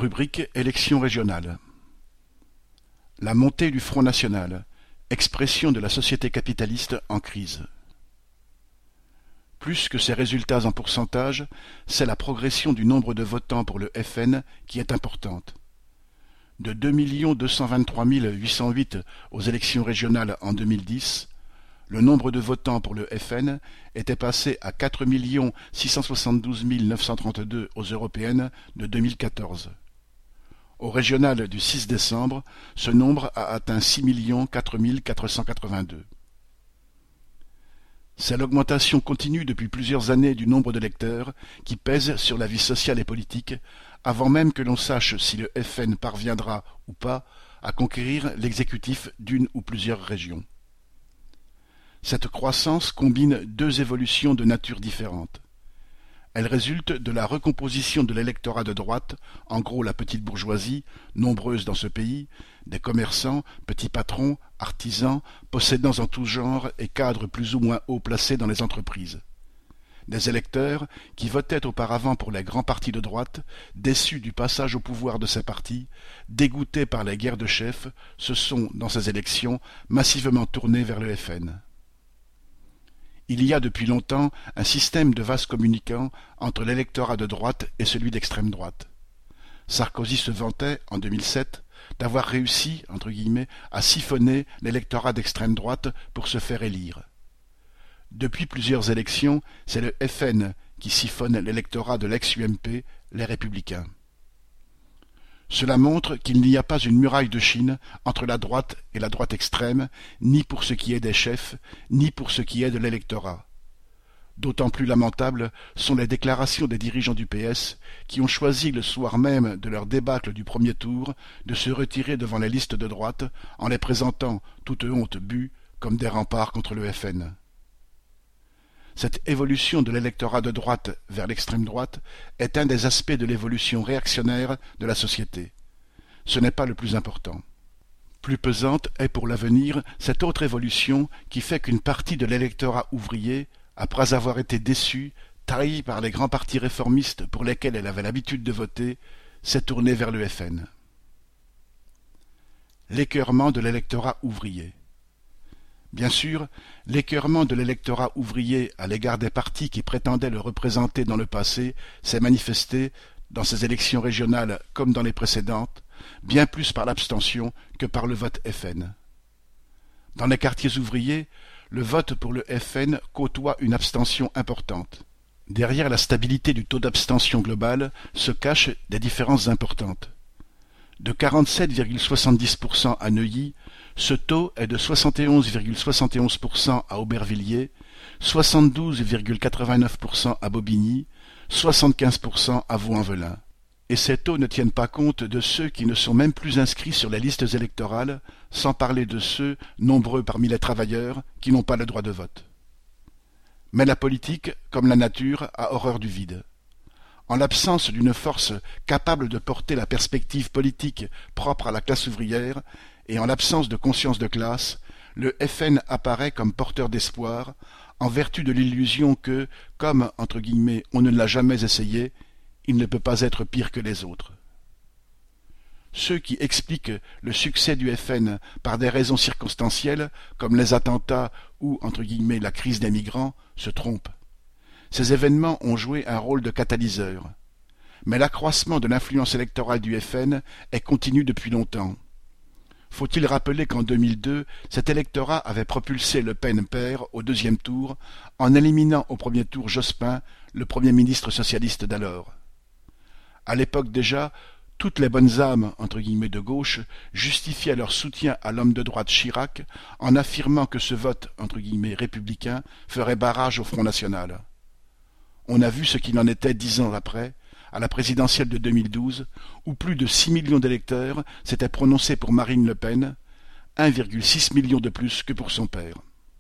Rubrique élections régionales. La montée du Front national, expression de la société capitaliste en crise. Plus que ces résultats en pourcentage, c'est la progression du nombre de votants pour le FN qui est importante. De 2 223 808 aux élections régionales en 2010, le nombre de votants pour le FN était passé à 4 672 932 aux européennes de 2014. Au régional du 6 décembre, ce nombre a atteint 6 004 482. C'est l'augmentation continue depuis plusieurs années du nombre d'électeurs qui pèse sur la vie sociale et politique, avant même que l'on sache si le FN parviendra ou pas à conquérir l'exécutif d'une ou plusieurs régions. Cette croissance combine deux évolutions de nature différente. Elle résulte de la recomposition de l'électorat de droite, en gros la petite bourgeoisie, nombreuse dans ce pays, des commerçants, petits patrons, artisans, possédants en tout genre et cadres plus ou moins haut placés dans les entreprises. Des électeurs qui votaient auparavant pour les grands partis de droite, déçus du passage au pouvoir de ces partis, dégoûtés par les guerres de chefs, se sont, dans ces élections, massivement tournés vers le FN. Il y a depuis longtemps un système de vases communicants entre l'électorat de droite et celui d'extrême droite. Sarkozy se vantait, en 2007, d'avoir réussi, entre guillemets, à siphonner l'électorat d'extrême droite pour se faire élire. Depuis plusieurs élections, c'est le FN qui siphonne l'électorat de l'ex-UMP, les Républicains. Cela montre qu'il n'y a pas une muraille de Chine entre la droite et la droite extrême, ni pour ce qui est des chefs, ni pour ce qui est de l'électorat. D'autant plus lamentables sont les déclarations des dirigeants du PS qui ont choisi le soir même de leur débâcle du premier tour de se retirer devant les listes de droite en les présentant, toute honte bue, comme des remparts contre le FN. Cette évolution de l'électorat de droite vers l'extrême droite est un des aspects de l'évolution réactionnaire de la société. Ce n'est pas le plus important. Plus pesante est pour l'avenir cette autre évolution qui fait qu'une partie de l'électorat ouvrier, après avoir été déçue, trahie par les grands partis réformistes pour lesquels elle avait l'habitude de voter, s'est tournée vers le FN. L'écœurement de l'électorat ouvrier. Bien sûr, l'écœurement de l'électorat ouvrier à l'égard des partis qui prétendaient le représenter dans le passé s'est manifesté, dans ces élections régionales comme dans les précédentes, bien plus par l'abstention que par le vote FN. Dans les quartiers ouvriers, le vote pour le FN côtoie une abstention importante. Derrière la stabilité du taux d'abstention global se cachent des différences importantes. De 47,70% à Neuilly, ce taux est de 71,71% à Aubervilliers, 72,89% à Bobigny, 75% à Vaux-en-Velin. Et ces taux ne tiennent pas compte de ceux qui ne sont même plus inscrits sur les listes électorales, sans parler de ceux, nombreux parmi les travailleurs, qui n'ont pas le droit de vote. Mais la politique, comme la nature, a horreur du vide. En l'absence d'une force capable de porter la perspective politique propre à la classe ouvrière, et en l'absence de conscience de classe, le FN apparaît comme porteur d'espoir, en vertu de l'illusion que, comme, entre guillemets, on ne l'a jamais essayé, il ne peut pas être pire que les autres. Ceux qui expliquent le succès du FN par des raisons circonstancielles, comme les attentats ou, entre guillemets, la crise des migrants, se trompent. Ces événements ont joué un rôle de catalyseur. Mais l'accroissement de l'influence électorale du FN est continu depuis longtemps. Faut-il rappeler qu'en 2002, cet électorat avait propulsé Le Pen père au deuxième tour, en éliminant au premier tour Jospin, le Premier ministre socialiste d'alors. À l'époque déjà, toutes les bonnes âmes, entre guillemets de gauche, justifiaient leur soutien à l'homme de droite Chirac en affirmant que ce vote, entre guillemets républicain, ferait barrage au Front national. On a vu ce qu'il en était 10 ans après, à la présidentielle de 2012, où plus de 6 millions d'électeurs s'étaient prononcés pour Marine Le Pen, 1,6 million de plus que pour son père.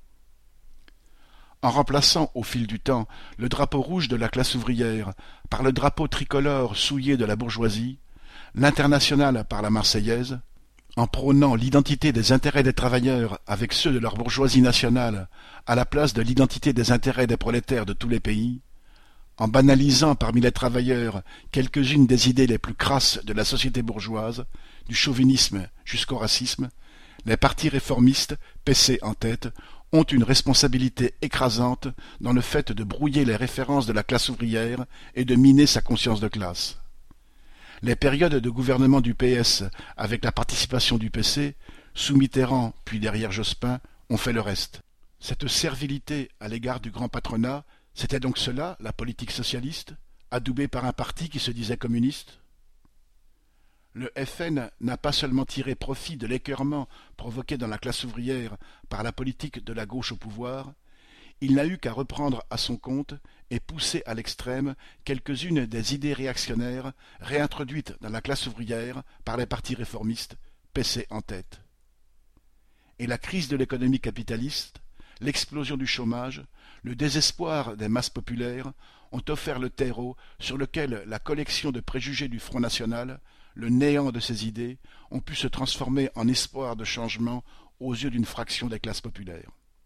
En remplaçant au fil du temps le drapeau rouge de la classe ouvrière par le drapeau tricolore souillé de la bourgeoisie, l'internationale par la Marseillaise, en prônant l'identité des intérêts des travailleurs avec ceux de leur bourgeoisie nationale à la place de l'identité des intérêts des prolétaires de tous les pays, En banalisant parmi les travailleurs quelques-unes des idées les plus crasses de la société bourgeoise, du chauvinisme jusqu'au racisme, les partis réformistes, PC en tête, ont une responsabilité écrasante dans le fait de brouiller les références de la classe ouvrière et de miner sa conscience de classe. Les périodes de gouvernement du PS avec la participation du PC, sous Mitterrand puis derrière Jospin, ont fait le reste. Cette servilité à l'égard du grand patronat, c'était donc cela, la politique socialiste, adoubée par un parti qui se disait communiste? Le FN n'a pas seulement tiré profit de l'écœurement provoqué dans la classe ouvrière par la politique de la gauche au pouvoir, il n'a eu qu'à reprendre à son compte et pousser à l'extrême quelques-unes des idées réactionnaires réintroduites dans la classe ouvrière par les partis réformistes, PC en tête. Et la crise de l'économie capitaliste, l'explosion du chômage, le désespoir des masses populaires ont offert le terreau sur lequel la collection de préjugés du Front national, le néant de ses idées, ont pu se transformer en espoir de changement aux yeux d'une fraction des classes populaires.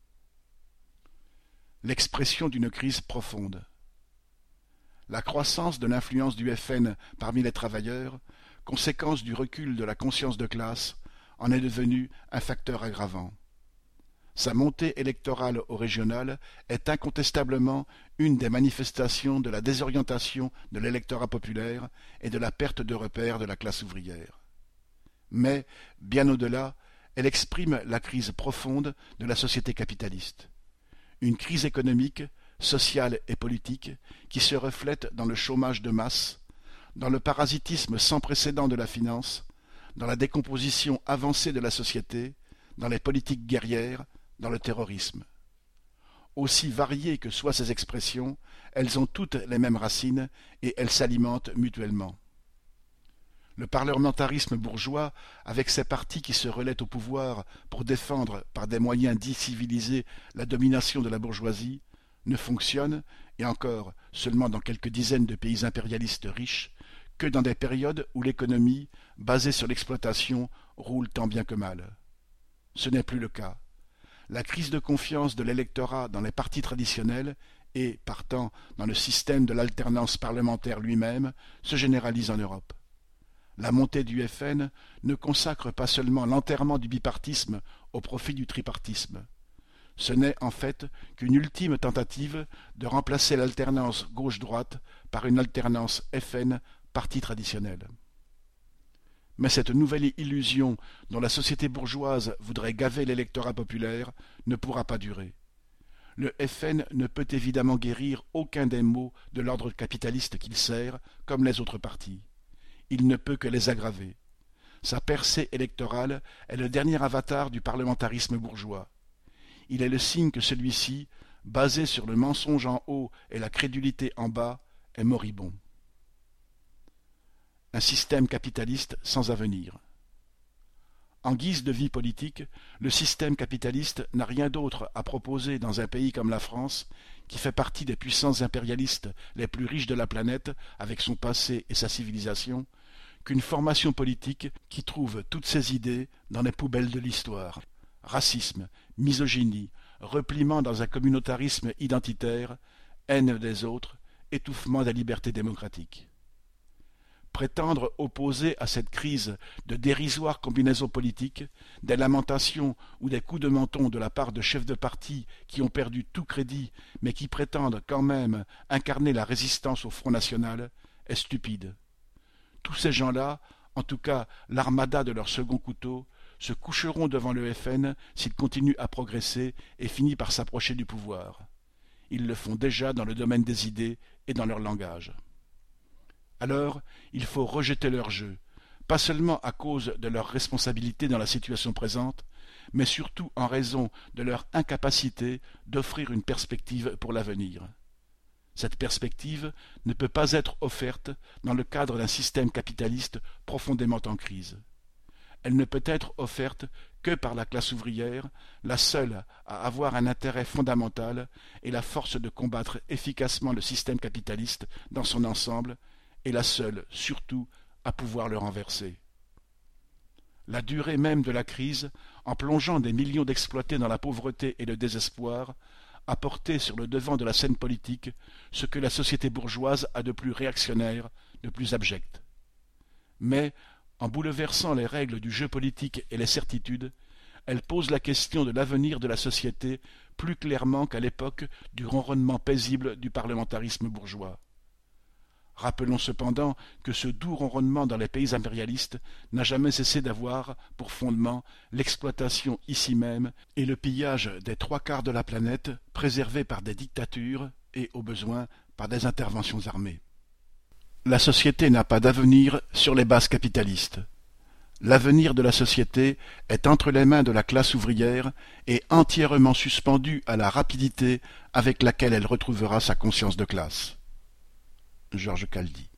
L'expression d'une crise profonde. La croissance de l'influence du FN parmi les travailleurs, conséquence du recul de la conscience de classe, en est devenue un facteur aggravant. Sa montée électorale au régional est incontestablement une des manifestations de la désorientation de l'électorat populaire et de la perte de repères de la classe ouvrière. Mais, bien au-delà, elle exprime la crise profonde de la société capitaliste. Une crise économique, sociale et politique qui se reflète dans le chômage de masse, dans le parasitisme sans précédent de la finance, dans la décomposition avancée de la société, dans les politiques guerrières, dans le terrorisme. Aussi variées que soient ces expressions, elles ont toutes les mêmes racines et elles s'alimentent mutuellement. Le parlementarisme bourgeois, avec ses partis qui se relaient au pouvoir pour défendre par des moyens dits civilisés la domination de la bourgeoisie, ne fonctionne, et encore seulement dans quelques dizaines de pays impérialistes riches, que dans des périodes où l'économie, basée sur l'exploitation, roule tant bien que mal. Ce n'est plus le cas. La crise de confiance de l'électorat dans les partis traditionnels et, partant, dans le système de l'alternance parlementaire lui-même, se généralise en Europe. La montée du FN ne consacre pas seulement l'enterrement du bipartisme au profit du tripartisme. Ce n'est en fait qu'une ultime tentative de remplacer l'alternance gauche-droite par une alternance FN-parti traditionnel. Mais cette nouvelle illusion dont la société bourgeoise voudrait gaver l'électorat populaire ne pourra pas durer. Le FN ne peut évidemment guérir aucun des maux de l'ordre capitaliste qu'il sert, comme les autres partis. Il ne peut que les aggraver. Sa percée électorale est le dernier avatar du parlementarisme bourgeois. Il est le signe que celui-ci, basé sur le mensonge en haut et la crédulité en bas, est moribond. Un système capitaliste sans avenir. En guise de vie politique, le système capitaliste n'a rien d'autre à proposer dans un pays comme la France, qui fait partie des puissances impérialistes les plus riches de la planète, avec son passé et sa civilisation, qu'une formation politique qui trouve toutes ses idées dans les poubelles de l'histoire. Racisme, misogynie, repliement dans un communautarisme identitaire, haine des autres, étouffement des libertés démocratiques. Prétendre opposer à cette crise de dérisoires combinaisons politiques, des lamentations ou des coups de menton de la part de chefs de parti qui ont perdu tout crédit mais qui prétendent quand même incarner la résistance au Front national, est stupide. Tous ces gens-là, en tout cas l'armada de leur second couteau, se coucheront devant le FN s'il continue à progresser et finit par s'approcher du pouvoir. Ils le font déjà dans le domaine des idées et dans leur langage. Alors, il faut rejeter leur jeu, pas seulement à cause de leur responsabilité dans la situation présente, mais surtout en raison de leur incapacité d'offrir une perspective pour l'avenir. Cette perspective ne peut pas être offerte dans le cadre d'un système capitaliste profondément en crise. Elle ne peut être offerte que par la classe ouvrière, la seule à avoir un intérêt fondamental et la force de combattre efficacement le système capitaliste dans son ensemble, et la seule, surtout, à pouvoir le renverser. La durée même de la crise, en plongeant des millions d'exploités dans la pauvreté et le désespoir, à porter sur le devant de la scène politique ce que la société bourgeoise a de plus réactionnaire, de plus abject. Mais, en bouleversant les règles du jeu politique et les certitudes, elle pose la question de l'avenir de la société plus clairement qu'à l'époque du ronronnement paisible du parlementarisme bourgeois. Rappelons cependant que ce doux ronronnement dans les pays impérialistes n'a jamais cessé d'avoir pour fondement l'exploitation ici même et le pillage des trois quarts de la planète préservés par des dictatures et, au besoin, par des interventions armées. La société n'a pas d'avenir sur les bases capitalistes. L'avenir de la société est entre les mains de la classe ouvrière et entièrement suspendu à la rapidité avec laquelle elle retrouvera sa conscience de classe. Georges Caldy.